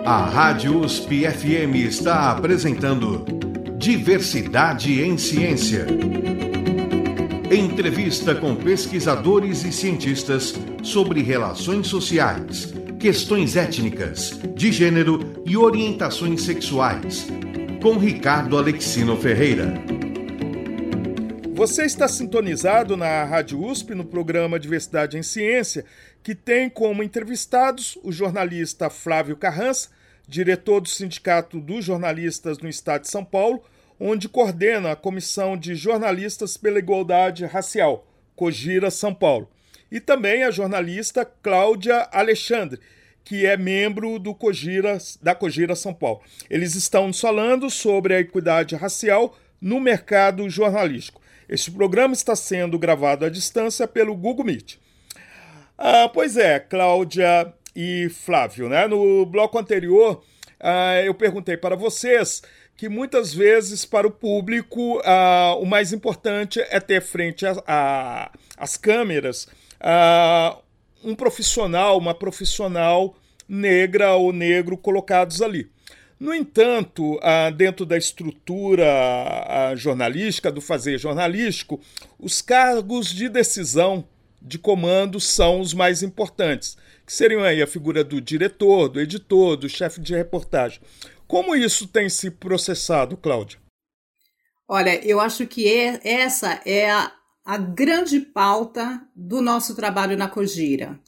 A Rádio USP-FM está apresentando Diversidade em Ciência. Entrevista com pesquisadores e cientistas sobre relações sociais, questões étnicas, de gênero e orientações sexuais. Com Ricardo Alexino Ferreira. Você está sintonizado na Rádio USP no programa Diversidade em Ciência, que tem como entrevistados o jornalista Flávio Carrança, diretor do Sindicato dos Jornalistas no Estado de São Paulo, onde coordena a Comissão de Jornalistas pela Igualdade Racial, COJIRA São Paulo, e também a jornalista Cláudia Alexandre, que é membro da COJIRA São Paulo. Eles estão nos falando sobre a equidade racial no mercado jornalístico. Este programa está sendo gravado à distância pelo Google Meet. Pois é, Cláudia e Flávio, né? No bloco anterior, eu perguntei para vocês que muitas vezes para o público o mais importante é ter frente às câmeras um profissional, uma profissional negra ou negro colocados ali. No entanto, dentro da estrutura jornalística, do fazer jornalístico, os cargos de decisão, de comando, são os mais importantes, que seriam aí a figura do diretor, do editor, do chefe de reportagem. Como isso tem se processado, Cláudia? Olha, eu acho que essa é a grande pauta do nosso trabalho na COJIRA.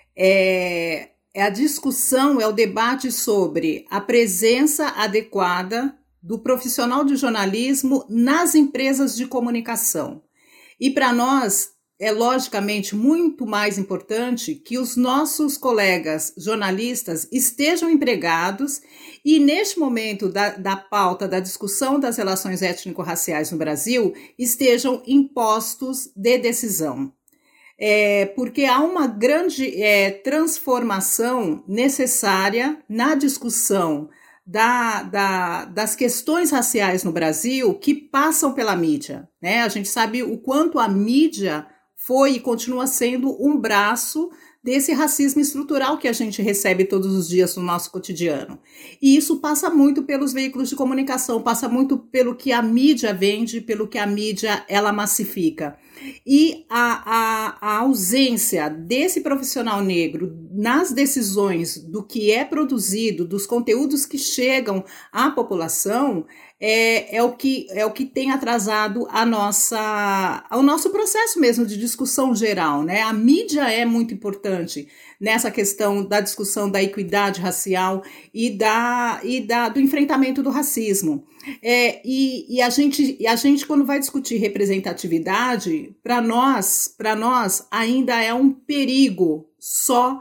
É a discussão, é o debate sobre a presença adequada do profissional de jornalismo nas empresas de comunicação. E para nós, é logicamente muito mais importante que os nossos colegas jornalistas estejam empregados e, neste momento da pauta da discussão das relações étnico-raciais no Brasil, estejam em postos de decisão. Porque há uma grande transformação necessária na discussão das questões raciais no Brasil que passam pela mídia, né? A gente sabe o quanto a mídia foi e continua sendo um braço desse racismo estrutural que a gente recebe todos os dias no nosso cotidiano. E isso passa muito pelos veículos de comunicação, passa muito pelo que a mídia vende, pelo que a mídia ela massifica. E a ausência desse profissional negro nas decisões do que é produzido, dos conteúdos que chegam à população, é o que tem atrasado o nosso processo mesmo de discussão geral, né? A mídia é muito importante nessa questão da discussão da equidade racial e do enfrentamento do racismo. E a gente, quando vai discutir representatividade, para nós ainda é um perigo só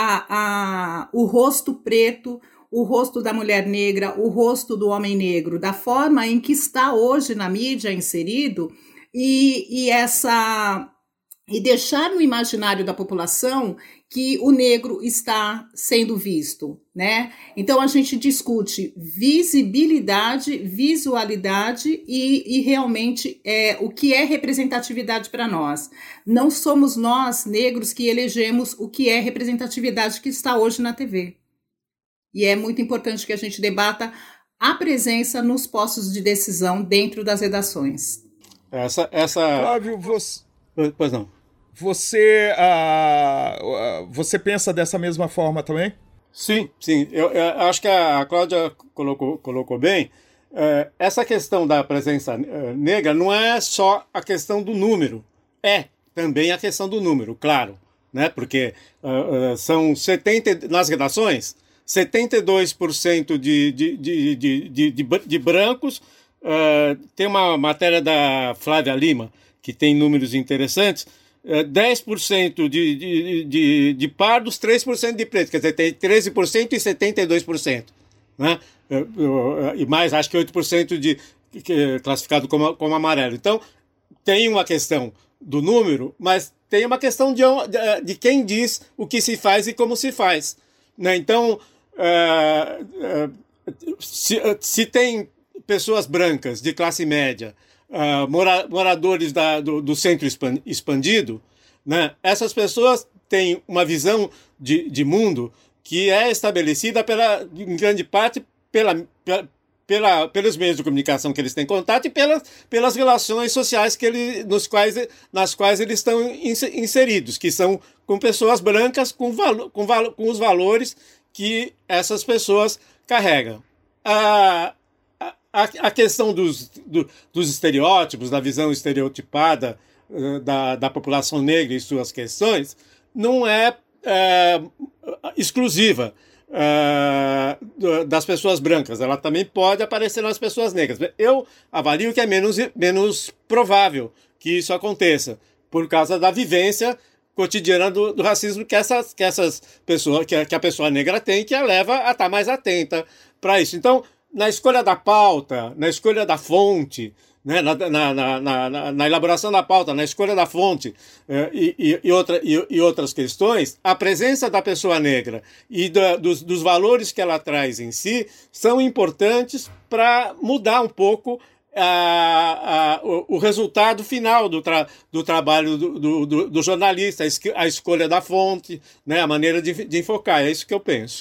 o rosto preto, o rosto da mulher negra, o rosto do homem negro, da forma em que está hoje na mídia inserido, e deixar no imaginário da população que o negro está sendo visto, né? Então a gente discute visibilidade, visualidade e realmente o que é representatividade para nós. Não somos nós, negros, que elegemos o que é representatividade que está hoje na TV. E é muito importante que a gente debata a presença nos postos de decisão dentro das redações. Flávio, Pois não. Você pensa dessa mesma forma também? Sim. Eu acho que a Cláudia colocou bem. Essa questão da presença negra não é só a questão do número, é também a questão do número, claro, né? Porque são 70 nas redações, 72% de brancos. Tem uma matéria da Flávia Lima que tem números interessantes. 10% de pardos, 3% de pretos, quer dizer, tem 13% e 72%, né? E mais, acho que 8% classificado como amarelo. Então, tem uma questão do número, mas tem uma questão de quem diz o que se faz e como se faz, né? Então, se tem pessoas brancas de classe média, moradores do centro expandido, né? Essas pessoas têm uma visão de mundo que é estabelecida em grande parte pelos meios de comunicação que eles têm contato e pelas relações sociais nas quais eles estão inseridos, que são com pessoas brancas com os valores que essas pessoas carregam. A questão dos estereótipos, da visão estereotipada da população negra e suas questões, não é exclusiva das pessoas brancas. Ela também pode aparecer nas pessoas negras. Eu avalio que é menos provável que isso aconteça, por causa da vivência cotidiana do racismo que essas pessoas, que a pessoa negra tem, que a leva a estar mais atenta para isso. Então, na escolha da pauta, na escolha da fonte, né, na elaboração da pauta, na escolha da fonte e outras questões, a presença da pessoa negra e dos valores que ela traz em si são importantes para mudar um pouco o resultado final do trabalho do jornalista, a escolha da fonte, né, a maneira de enfocar. É isso que eu penso.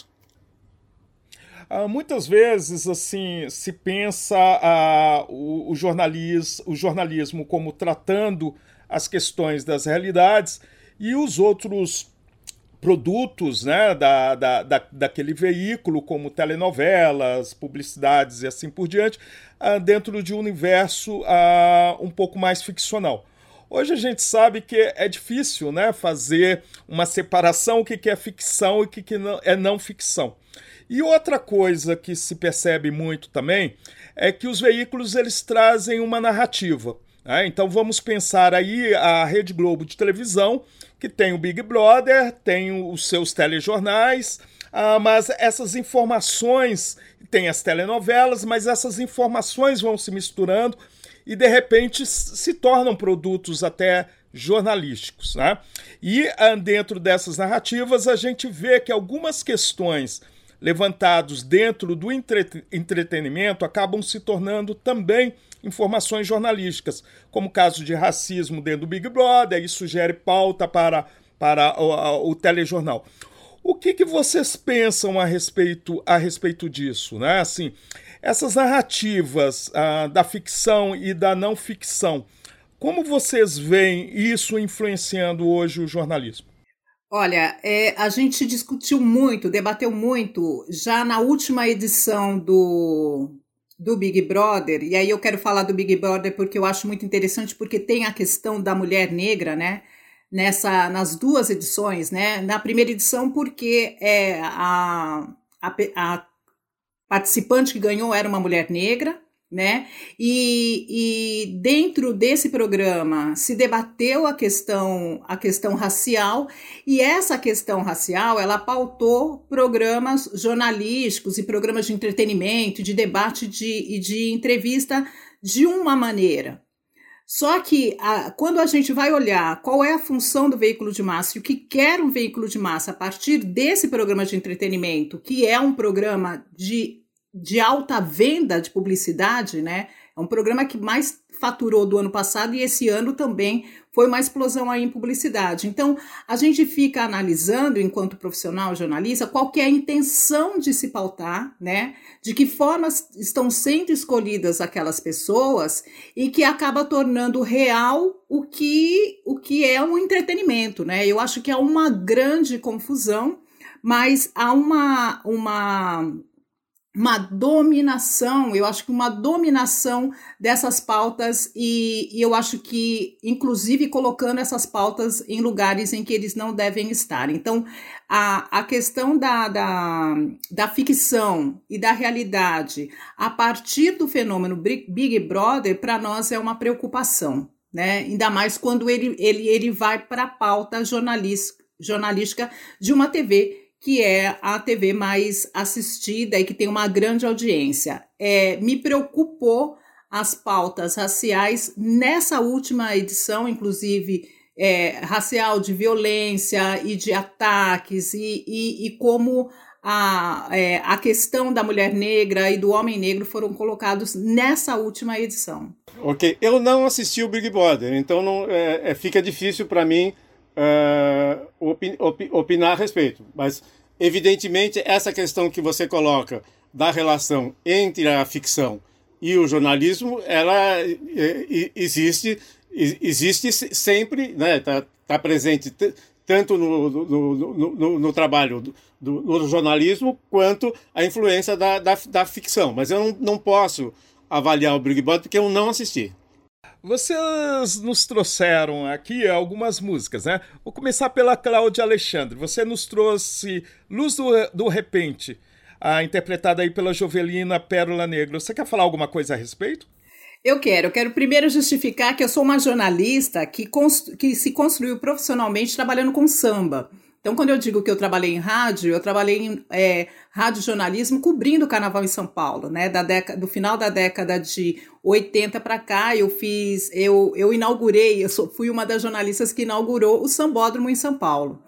Muitas vezes assim se pensa o jornalismo como tratando as questões das realidades e os outros produtos, né, daquele veículo, como telenovelas, publicidades e assim por diante, dentro de um universo um pouco mais ficcional. Hoje a gente sabe que é difícil, né, fazer uma separação, o que é ficção e o que é não ficção. E outra coisa que se percebe muito também é que os veículos eles trazem uma narrativa. Né? Então vamos pensar aí a Rede Globo de televisão, que tem o Big Brother, tem os seus telejornais, mas essas informações, tem as telenovelas, mas essas informações vão se misturando e de repente se tornam produtos até jornalísticos. Né? E dentro dessas narrativas a gente vê que algumas questões levantados dentro do entretenimento acabam se tornando também informações jornalísticas, como o caso de racismo dentro do Big Brother, isso gera pauta para o telejornal. O que vocês pensam a respeito disso? Né? Assim, essas narrativas da ficção e da não ficção, como vocês veem isso influenciando hoje o jornalismo? Olha, a gente discutiu muito, debateu muito, já na última edição do Big Brother, e aí eu quero falar do Big Brother porque eu acho muito interessante, porque tem a questão da mulher negra, né, nas duas edições, né, na primeira edição porque a participante que ganhou era uma mulher negra, né? E dentro desse programa se debateu a questão racial, e essa questão racial ela pautou programas jornalísticos e programas de entretenimento, de debate e de entrevista de uma maneira. Só que quando a gente vai olhar qual é a função do veículo de massa e o que quer um veículo de massa a partir desse programa de entretenimento, que é um programa de alta venda de publicidade, né? É um programa que mais faturou do ano passado e esse ano também foi uma explosão aí em publicidade. Então, a gente fica analisando, enquanto profissional jornalista, qual que é a intenção de se pautar, né? De que formas estão sendo escolhidas aquelas pessoas e que acaba tornando real o que é um entretenimento, né? Eu acho que há uma grande confusão, mas há uma dominação, eu acho que uma dominação dessas pautas e eu acho que, inclusive, colocando essas pautas em lugares em que eles não devem estar. Então, a questão da ficção e da realidade a partir do fenômeno Big Brother, para nós é uma preocupação, né? Ainda mais quando ele vai para a pauta jornalística de uma TV, que é a TV mais assistida e que tem uma grande audiência. Me preocupou as pautas raciais nessa última edição, inclusive racial, de violência e de ataques, e como a questão da mulher negra e do homem negro foram colocados nessa última edição. Ok, eu não assisti o Big Brother, então fica difícil para mim opinar a respeito, mas Evidentemente, essa questão que você coloca da relação entre a ficção e o jornalismo, ela existe sempre, né? Tá presente tanto no trabalho do jornalismo quanto a influência da ficção. Mas eu não posso avaliar o Big Brother porque eu não assisti. Vocês nos trouxeram aqui algumas músicas, né? Vou começar pela Cláudia Alexandre. Você nos trouxe Luz do Repente, interpretada aí pela Jovelina Pérola Negra. Você quer falar alguma coisa a respeito? Eu quero primeiro justificar que eu sou uma jornalista que se construiu profissionalmente trabalhando com samba. Então, quando eu digo que eu trabalhei em rádio, eu trabalhei em rádio-jornalismo cobrindo o Carnaval em São Paulo, né? Do final da década de 80 para cá, eu inaugurei, fui uma das jornalistas que inaugurou o Sambódromo em São Paulo.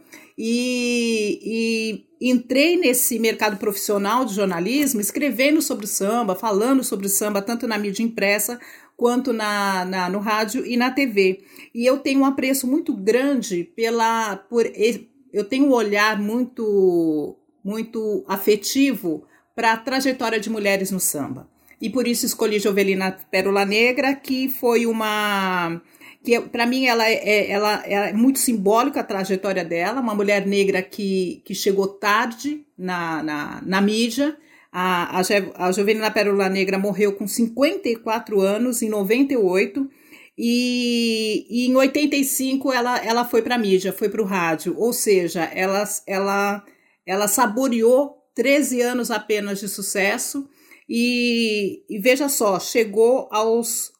E entrei nesse mercado profissional de jornalismo escrevendo sobre o samba, falando sobre o samba, tanto na mídia impressa quanto no rádio e na TV. E eu tenho um apreço muito grande eu tenho um olhar muito, muito afetivo para a trajetória de mulheres no samba. E por isso escolhi Jovelina Pérola Negra, que foi que para mim ela é muito simbólica a trajetória dela, uma mulher negra que chegou tarde na mídia. A Jovelina Pérola Negra morreu com 54 anos, em 98, e em 85 ela foi para a mídia, foi para o rádio, ou seja, ela saboreou 13 anos apenas de sucesso e veja só, chegou aos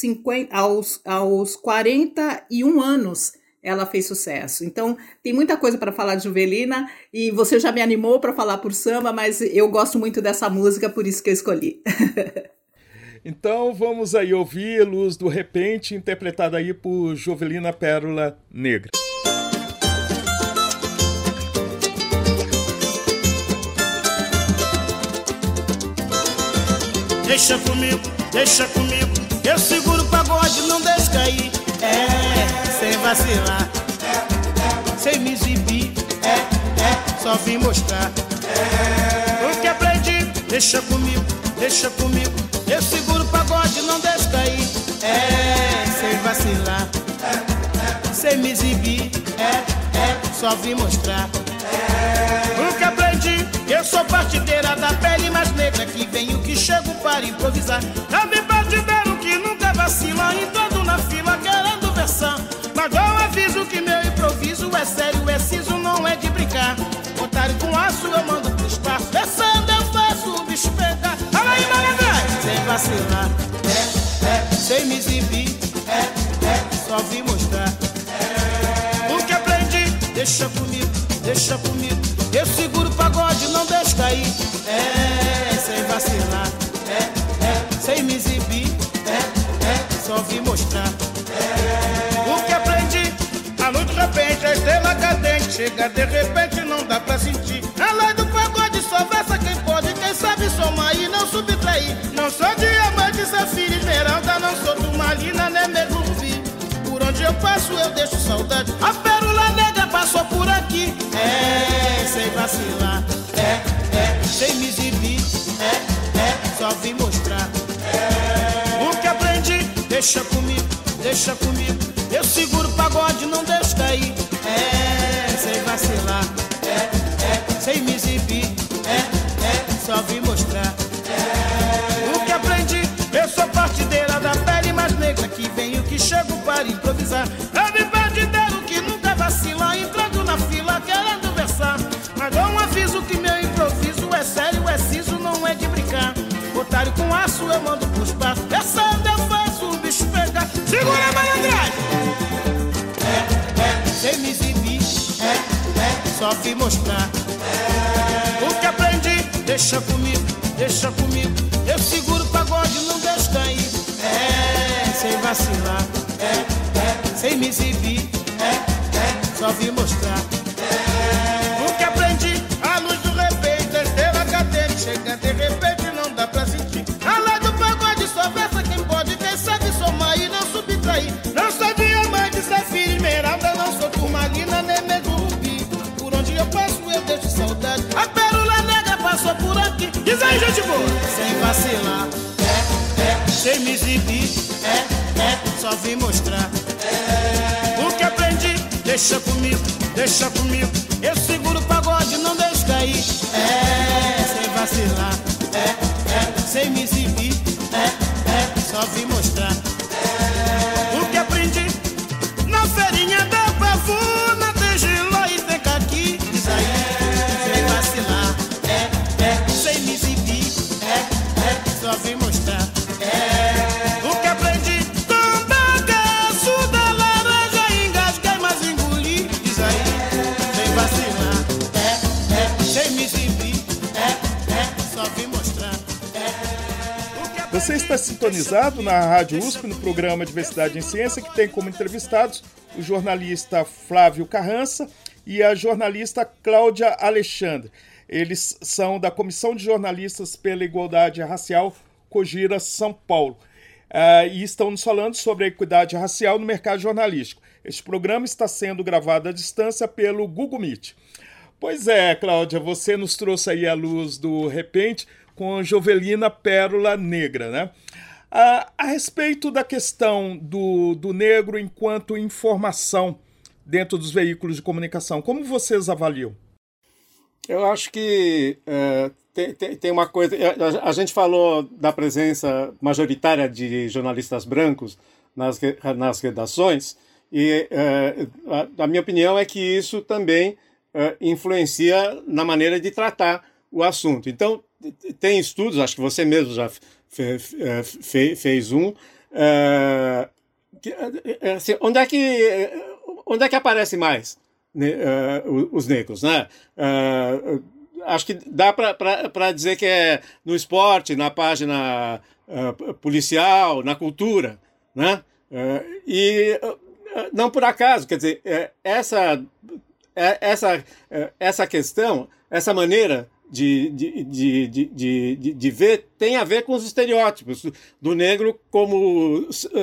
41 anos ela fez sucesso. Então, tem muita coisa para falar de Jovelina e você já me animou para falar por samba, mas eu gosto muito dessa música, por isso que eu escolhi. Então, vamos aí ouvir Luz do Repente, interpretada aí por Jovelina Pérola Negra. Deixa comigo, eu seguro o pagode, não deixo cair. Sem vacilar, sem me exibir, só vim mostrar o que aprendi. Deixa comigo, eu seguro o pagode, não deixo cair. Sem vacilar, sem me exibir, só vim mostrar o que aprendi. Eu sou partideira da pele mais negra, que venho que chego para improvisar. Também partideiro que nunca vacila, entrando na fila querendo versão. Mas eu aviso que meu improviso é sério, é siso, não é de brincar. Otário com aço eu mando pro espaço, descendo eu faço o bicho pegar. Fala aí, malandro! Sem vacilar, sem me exibir, só vim mostrar o que aprendi. Deixa comigo, eu seguro o pagode, não deixo cair. Sem vacilar, sem me exibir, só vim mostrar o que aprendi. A luz de repente, a estrela cadente chega de repente, não dá pra sentir. A lei do pagode só versa quem pode, quem sabe somar e não subtrair. Não sou diamante, safira, esmeralda, não sou turmalina, nem mesmo rubi. Por onde eu passo eu deixo saudade. A pérola negra passou por aqui. Sem vacilar, sem me exibir, só vim mostrar o que aprendi. Deixa comigo, eu seguro o pagode, não deixo cair. Sem vacilar, sem me exibir, só vim mostrar o que aprendi. Eu sou partideira da pele mais negra, que venho que chego para improvisar. Eu partideiro que nunca vacila, entrando na fila querendo versar. Mas dou um aviso que meu improviso é sério, é siso, não é de brincar. Otário com aço eu mando pro espaço, descendo eu faço o bicho pegar. Segura a malandragem! Sem me exibir, só vim mostrar o que aprendi. Deixa comigo, eu seguro o pagode, não deixo cair. Sem vacilar, sem me exibir, só vim mostrar o que aprendi. A luz do repente, a estrela cadente chega de repente, não dá pra sentir. A lei do pagode só versa quem pode, quem sabe somar e não subtrair. Não sou diamante, safira, esmeralda, não sou turmalina, nem mesmo rubi. Por onde eu passo eu deixo saudade. Diz aí, gente boa. Sem vacilar, sem me exibir, só vim mostrar o que aprendi. Deixa comigo, eu seguro o pagode, não deixo cair. Sem vacilar, sem me exibir, só vim mostrar o que aprendi. Na feirinha da pavuna tem giló e tem caqui. Diz aí, sem vacilar, sem me exibir, só vim mostrar o que aprendi. Com bagaço da laranja engasguei, mas engoli. Diz aí, sem vacilar, sem me exibir, só vim mostrar. Você está sintonizado na Rádio USP, no programa Diversidade em Ciência, que tem como entrevistados o jornalista Flávio Carrança e a jornalista Cláudia Alexandre. Eles são da Comissão de Jornalistas pela Igualdade Racial, Cogira, São Paulo. E estão nos falando sobre a equidade racial no mercado jornalístico. Este programa está sendo gravado à distância pelo Google Meet. Pois é, Cláudia, você nos trouxe aí a luz do repente com Jovelina Pérola Negra, né? A respeito da questão do negro enquanto informação dentro dos veículos de comunicação, como vocês avaliam? Eu acho que tem uma coisa... A gente falou da presença majoritária de jornalistas brancos nas redações, e a minha opinião é que isso também influencia na maneira de tratar o assunto. Então, tem estudos, acho que você mesmo já fez um, assim, onde é que aparece mais os negros, né? Acho que dá para dizer que é no esporte, na página policial, na cultura, né? E não por acaso, quer dizer, essa questão, essa maneira de ver tem a ver com os estereótipos do negro como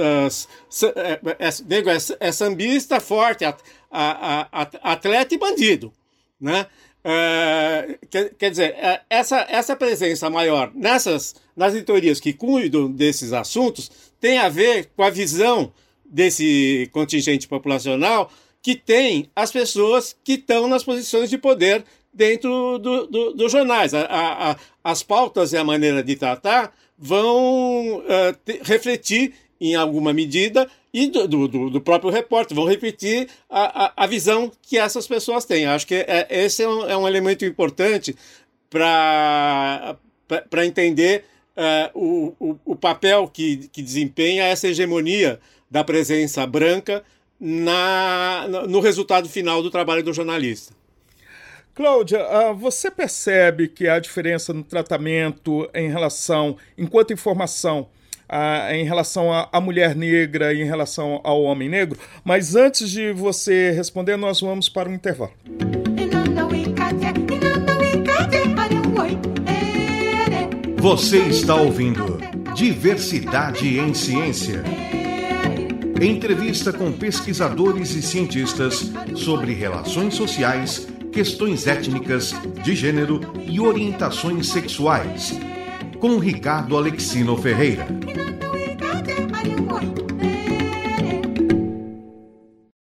negro é sambista, forte, atleta e bandido, né? Quer dizer, essa presença maior nas editorias que cuidam desses assuntos tem a ver com a visão desse contingente populacional que tem as pessoas que estão nas posições de poder dentro dos jornais. As pautas e a maneira de tratar vão refletir em alguma medida, e do próprio repórter, vão repetir a visão que essas pessoas têm. Acho que esse é um elemento importante para entender o papel que desempenha essa hegemonia da presença branca no resultado final do trabalho do jornalista. Cláudia, você percebe que há diferença no tratamento enquanto informação, em relação à mulher negra e em relação ao homem negro? Mas antes de você responder, nós vamos para um intervalo. Você está ouvindo Diversidade em Ciência. Entrevista com pesquisadores e cientistas sobre relações sociais, questões étnicas, de gênero e orientações sexuais, com Ricardo Alexino Ferreira.